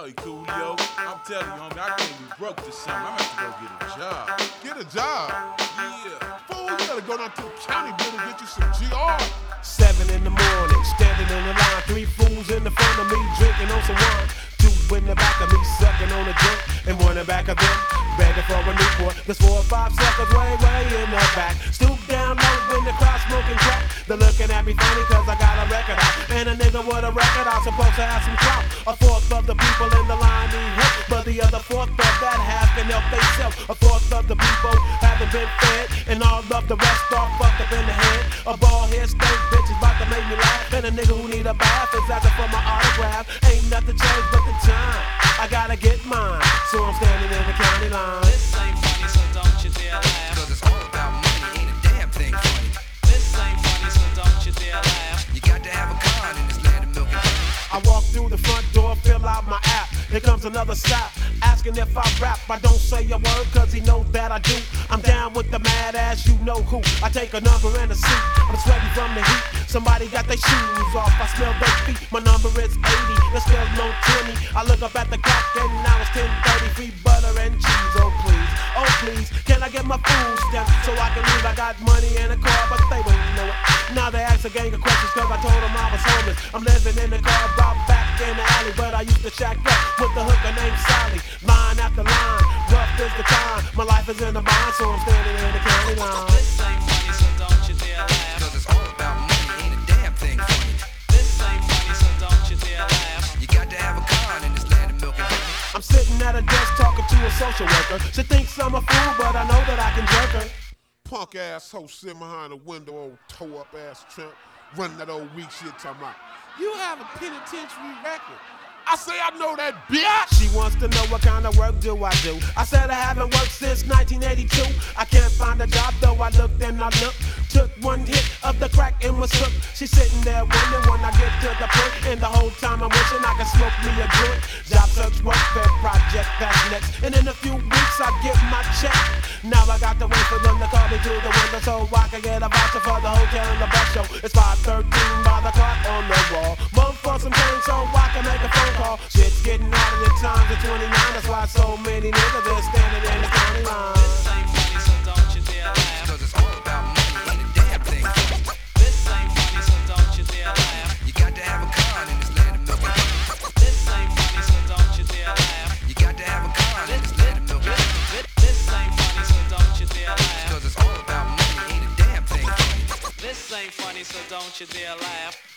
Hey, Coolio, I'm telling you, homie, I can't be broke this summer. I'm gonna have to go get a job. Get a job? Yeah. Fool, you gotta go down to the county building and get you some GR. 7 in the morning, standing in the line. 3 fools in the front of me, drinking on some wine. 2 in the back of me, sucking on a drink. And 1 in the back of them, begging for a Newport. There's 4 or 5 suckers way in the back. Stoop down low in the crowd smoking crack. They're looking at me funny cause I got a record out. And a nigga with a record out supposed to have some clout. A fourth of the people in the line need help, but the other fourth of that half can help themselves. A fourth of the people haven't been fed, and all of the rest are fucked up in the head. A bald head stank bitch is about to make me laugh, and a nigga who need a bath is asking for my autograph. Ain't nothing changed but the time. I gotta get mine, so I'm standing in the county line. This ain't funny, so don't you dare laugh. Cause it's all about money, ain't a damn thing funny. This ain't funny, so don't you dare laugh. You got to have a con in this land of milk and honey. I walk through the front door, fill out my app. Here comes another stop, asking if I rap. I don't say a word, cause he knows that I do. I'm down with the mad ass, you know who. I take a number and a seat, I'm sweating from the heat. Somebody got their shoes off, I smell their feet. My number is 80, it smells no 20. I look up at the clock and now it's 10:30. Free butter and cheese, oh please, can I get my food stamps so I can leave? I got money in a car, but they won't know it. Now they ask a gang of questions cause I told them I was homeless. I'm living in the car, brought back in the alley, but I used to shack up with the hooker named Sally. Line after line, rough is the time. My life is in the bind, so I'm standing in the county line. This ain't funny, so don't you dare laugh. Cause it's all about money, ain't a damn thing funny. This ain't funny, so don't you dare laugh. You got to have a con in this land of milk and honey. I'm sitting at a desk talking to a social worker. She thinks I'm a fool, but I know that I can jerk her. Punk ass hoe sitting behind the window, old toe up ass tramp, running that old weak shit talking about, you have a penitentiary record. I say I know that bitch. She wants to know what kind of work do I do. I said I haven't worked since 1982. I can't find a job though I looked and I looked. Took 1 hit of the crack and was hooked. She's sitting there wondering when I get to the point. And the whole time I'm wishing I could smoke me a joint. Job search, work, fair project, that's next. And in a few weeks I get my check. Now I got to wait for them to call me to the window so I can get a voucher for the hotel and the bus show. It's 5:13 by the clock on the wall. Bump for some change so I can make a phone call. Shit's getting harder than times at 29. That's why so many niggas are standing in the county line. This ain't funny, so don't you dare laugh. Cause it's all about money, ain't a damn thing funny. This ain't funny, so don't you dare laugh. You got to have a con in this land of milk and honey. This ain't funny, so don't you dare laugh. You got to have a con in this land of milk and honey. This ain't funny, so don't you dare laugh. Cause it's all about money, ain't a damn thing funny. This ain't funny, so don't you dare laugh.